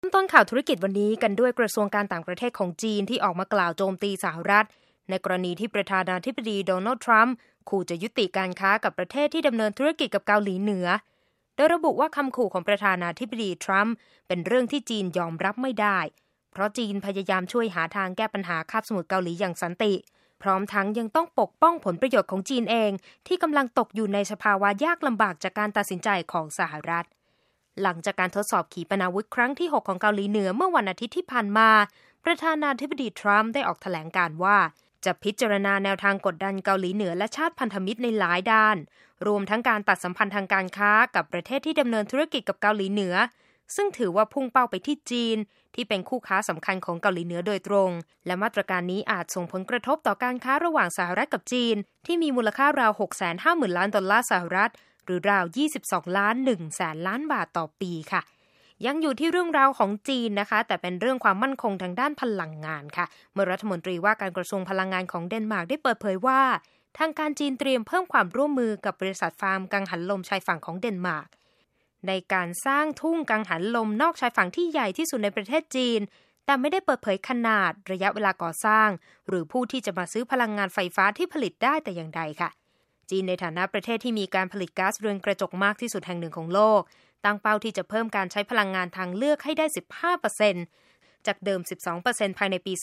เริ่มต้นข่าวธุรกิจวันนี้กันด้วยกระทรวงการต่างประเทศของจีนที่ออกมากล่าวโจมตีสหรัฐในกรณีที่ประธานาธิบดีโดนัลด์ทรัมป์ขู่จะยุติการค้ากับประเทศที่ดำเนินธุรกิจกับเกาหลีเหนือโดยระบุว่าคำขู่ของประธานาธิบดีทรัมป์เป็นเรื่องที่จีนยอมรับไม่ได้เพราะจีนพยายามช่วยหาทางแก้ปัญหาคาบสมุทรเกาหลีอย่างสันติพร้อมทั้งยังต้องปกป้องผลประโยชน์ของจีนเองที่กำลังตกอยู่ในสภาวะยากลำบากจากการตัดสินใจของสหรัฐหลังจากการทดสอบขีปนาวุธครั้งที่ 6 ของเกาหลีเหนือเมื่อวันอาทิตย์ที่ผ่านมาประธานาธิบดีทรัมป์ได้ออกแถลงการว่าจะพิจารณาแนวทางกดดันเกาหลีเหนือและชาติพันธมิตรในหลายด้านรวมทั้งการตัดสัมพันธ์ทางการค้ากับประเทศที่ดำเนินธุรกิจกับเกาหลีเหนือซึ่งถือว่าพุ่งเป้าไปที่จีนที่เป็นคู่ค้าสำคัญของเกาหลีเหนือโดยตรงและมาตรการนี้อาจส่งผลกระทบต่อการค้าระหว่างสหรัฐกับจีนที่มีมูลค่าราว 650,000 ล้านดอลลาร์สหรัฐหรือราว 22 ล้าน 1 แสนล้านบาทต่อปีค่ะยังอยู่ที่เรื่องราวของจีนนะคะแต่เป็นเรื่องความมั่นคงทางด้านพลังงานค่ะเมื่อรัฐมนตรีว่าการกระทรวงพลังงานของเดนมาร์กได้เปิดเผยว่าทางการจีนเตรียมเพิ่มความร่วมมือกับบริษัทฟาร์มกังหันลมชายฝั่งของเดนมาร์กในการสร้างทุ่งกังหันลมนอกชายฝั่งที่ใหญ่ที่สุดในประเทศจีนแต่ไม่ได้เปิดเผยขนาดระยะเวลาก่อสร้างหรือผู้ที่จะมาซื้อพลังงานไฟฟ้าที่ผลิตได้แต่อย่างใดค่ะจีนในฐานะประเทศที่มีการผลิตก๊าซเรือนกระจกมากที่สุดแห่งหนึ่งของโลกตั้งเป้าที่จะเพิ่มการใช้พลังงานทางเลือกให้ได้ 15% จากเดิม 12% ภายในปี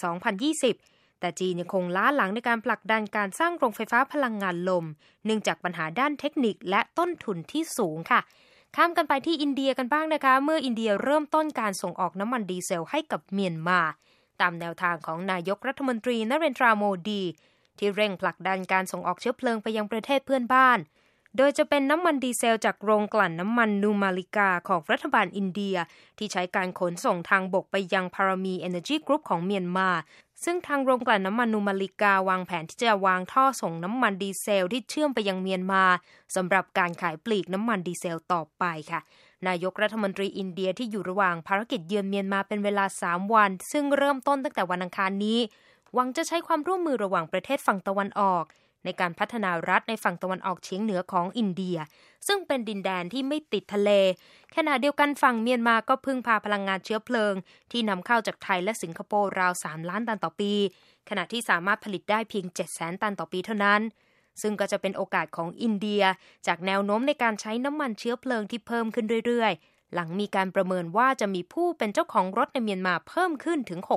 2020 แต่จีนยังคงล้าหลังในการผลักดันการสร้างโรงไฟฟ้าพลังงานลมเนื่องจากปัญหาด้านเทคนิคและต้นทุนที่สูงค่ะข้ามกันไปที่อินเดียกันบ้างนะคะเมื่ออินเดียเริ่มต้นการส่งออกน้ำมันดีเซลให้กับเมียนมาตามแนวทางของนายกรัฐมนตรีนเรนทราโมดีที่เร่งผลักดันการส่งออกเชื้อเพลิงไปยังประเทศเพื่อนบ้านโดยจะเป็นน้ำมันดีเซลจากโรงกลั่นน้ำมันนูมาลิกาของรัฐบาลอินเดียที่ใช้การขนส่งทางบกไปยังพารามีเอเนอร์จีกรุ๊ปของเมียนมาซึ่งทางโรงกลั่นน้ำมันนูมาลิกาวางแผนที่จะวางท่อส่งน้ำมันดีเซลที่เชื่อมไปยังเมียนมาสำหรับการขายปลีกน้ำมันดีเซลต่อไปค่ะนายกรัฐมนตรีอินเดียที่อยู่ระหว่างภารกิจเยือนเมียนมาเป็นเวลา3วันซึ่งเริ่มต้นตั้งแต่วันอังคารนี้หวังจะใช้ความร่วมมือระหว่างประเทศฝั่งตะวันออกในการพัฒนารัฐในฝั่งตะวันออกเฉียงเหนือของอินเดียซึ่งเป็นดินแดนที่ไม่ติดทะเลขณะเดียวกันฝั่งเมียนมาก็พึ่งพาพลังงานเชื้อเพลิงที่นำเข้าจากไทยและสิงคโปร์ราว3ล้านตันต่อปีขณะที่สามารถผลิตได้เพียง 700,000 ตันต่อปีเท่านั้นซึ่งก็จะเป็นโอกาสของอินเดียจากแนวโน้มในการใช้น้ำมันเชื้อเพลิงที่เพิ่มขึ้นเรื่อยๆหลังมีการประเมินว่าจะมีผู้เป็นเจ้าของรถในเมียนมาเพิ่มขึ้นถึง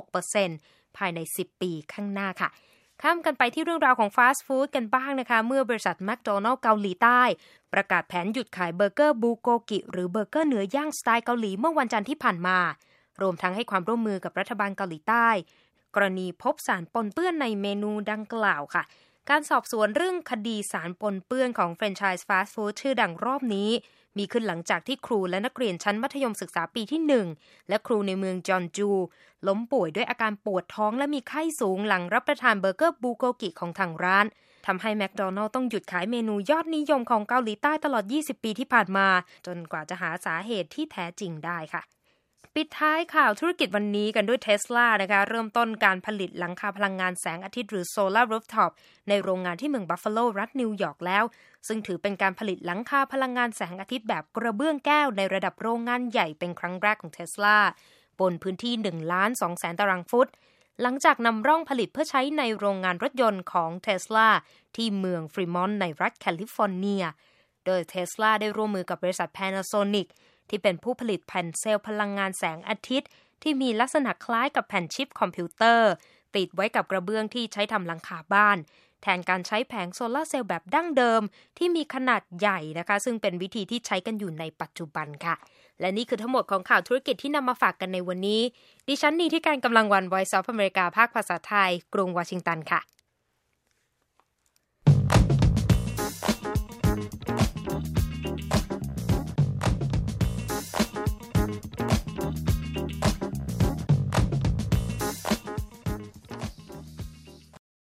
6% ภายใน10ปีข้างหน้าค่ะข้ามกันไปที่เรื่องราวของฟาสต์ฟู้ดกันบ้างนะคะเมื่อบริษัทแมคโดนัลด์เกาหลีใต้ประกาศแผนหยุดขายเบอร์เกอร์บูโกกิหรือเบอร์เกอร์เนื้อย่างสไตล์เกาหลีเมื่อวันจันทร์ที่ผ่านมารวมทั้งให้ความร่วมมือกับรัฐบาลเกาหลีใต้กรณีพบสารปนเปื้อนในเมนูดังกล่าวค่ะการสอบสวนเรื่องคดีสารปนเปื้อนของแฟรนไชส์ฟาสต์ฟู้ดชื่อดังรอบนี้มีขึ้นหลังจากที่ครูและนักเรียนชั้นมัธยมศึกษาปีที่1และครูในเมืองจอนจูล้มป่วยด้วยอาการปวดท้องและมีไข้สูงหลังรับประทานเบอร์เกอร์บูโกกิของทางร้านทำให้แมคโดนัลด์ต้องหยุดขายเมนูยอดนิยมของเกาหลีใต้ตลอด20ปีที่ผ่านมาจนกว่าจะหาสาเหตุที่แท้จริงได้ค่ะปิดท้ายข่าวธุรกิจวันนี้กันด้วย Tesla นะคะเริ่มต้นการผลิตหลังคาพลังงานแสงอาทิตย์หรือ Solar Rooftop ในโรงงานที่เมืองบัฟฟาโลรัฐนิวยอร์กแล้วซึ่งถือเป็นการผลิตหลังคาพลังงานแสงอาทิตย์แบบกระเบื้องแก้วในระดับโรงงานใหญ่เป็นครั้งแรกของ Tesla บนพื้นที่ 1,200,000 ตารางฟุตหลังจากนำร่องผลิตเพื่อใช้ในโรงงานรถยนต์ของ Tesla ที่เมืองฟรีมอนต์ในรัฐแคลิฟอร์เนียโดย Tesla ได้ร่วมมือกับบริษัท Panasonicที่เป็นผู้ผลิตแผ่นเซลล์พลังงานแสงอาทิตย์ที่มีลักษณะคล้ายกับแผ่นชิปคอมพิวเตอร์ติดไว้กับกระเบื้องที่ใช้ทำหลังคาบ้านแทนการใช้แผงโซลาร์เซลล์แบบดั้งเดิมที่มีขนาดใหญ่นะคะซึ่งเป็นวิธีที่ใช้กันอยู่ในปัจจุบันค่ะและนี่คือทั้งหมดของข่าวธุรกิจที่นำมาฝากกันในวันนี้ดิฉันนีที่การกำลังวัน Voice of America ภาคภาษาไทยกรุงวอชิงตันค่ะ